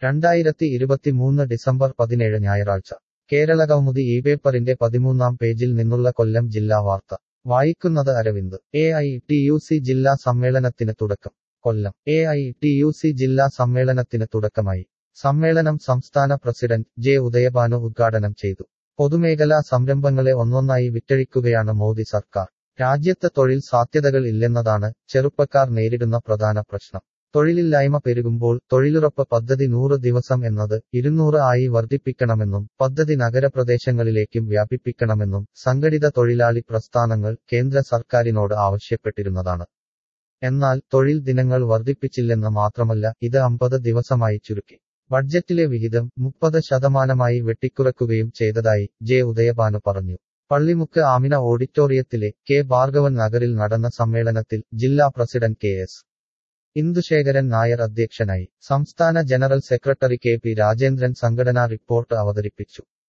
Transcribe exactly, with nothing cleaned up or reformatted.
രണ്ടായിരത്തി ഇരുപത്തിമൂന്ന് ഡിസംബർ പതിനേഴ് ഞായറാഴ്ച കേരളകൗമുദി ഈ പേപ്പറിന്റെ പതിമൂന്നാം പേജിൽ നിന്നുള്ള കൊല്ലം ജില്ലാ വാർത്ത വായിക്കുന്നത് Aravind. A I T U C ജില്ലാ സമ്മേളനത്തിന് തുടക്കം. Kollam. A I T U C ജില്ലാ സമ്മേളനത്തിന് തുടക്കമായി. സമ്മേളനം സംസ്ഥാന പ്രസിഡന്റ് ജെ ഉദയഭാനു ഉദ്ഘാടനം ചെയ്തു. പൊതുമേഖലാ സംരംഭങ്ങളെ ഒന്നൊന്നായി വിറ്റഴിക്കുകയാണ് മോദി സർക്കാർ. രാജ്യത്ത് തൊഴിൽ സാധ്യതകൾ ഇല്ലെന്നതാണ് ചെറുപ്പക്കാർ നേരിടുന്ന പ്രധാന പ്രശ്നം. തൊഴിലില്ലായ്മ പെരുകുമ്പോൾ തൊഴിലുറപ്പ് പദ്ധതി നൂറ് ദിവസം എന്നത് ഇരുന്നൂറ് ആയി വർദ്ധിപ്പിക്കണമെന്നും പദ്ധതി നഗരപ്രദേശങ്ങളിലേക്കും വ്യാപിപ്പിക്കണമെന്നും സംഘടിത തൊഴിലാളി പ്രസ്ഥാനങ്ങൾ കേന്ദ്ര സർക്കാരിനോട് ആവശ്യപ്പെട്ടിരുന്നതാണ്. എന്നാൽ തൊഴിൽ ദിനങ്ങൾ വർദ്ധിപ്പിച്ചില്ലെന്ന് മാത്രമല്ല ഇത് അമ്പത് ദിവസമായി ചുരുക്കി. ബഡ്ജറ്റിലെ വിഹിതം മുപ്പത് ശതമാനമായി വെട്ടിക്കുറക്കുകയും ചെയ്തതായി ജെ ഉദയഭാനു പറഞ്ഞു. പള്ളിമുക്ക് ആമിന ഓഡിറ്റോറിയത്തിലെ കെ ഭാർഗവൻ നഗറിൽ നടന്ന സമ്മേളനത്തിൽ ജില്ലാ president K S Indusekharan Nair അധ്യക്ഷനായി. സംസ്ഥാന general secretary K P Rajendran സംഘടനാ റിപ്പോർട്ട് അവതരിപ്പിച്ചു.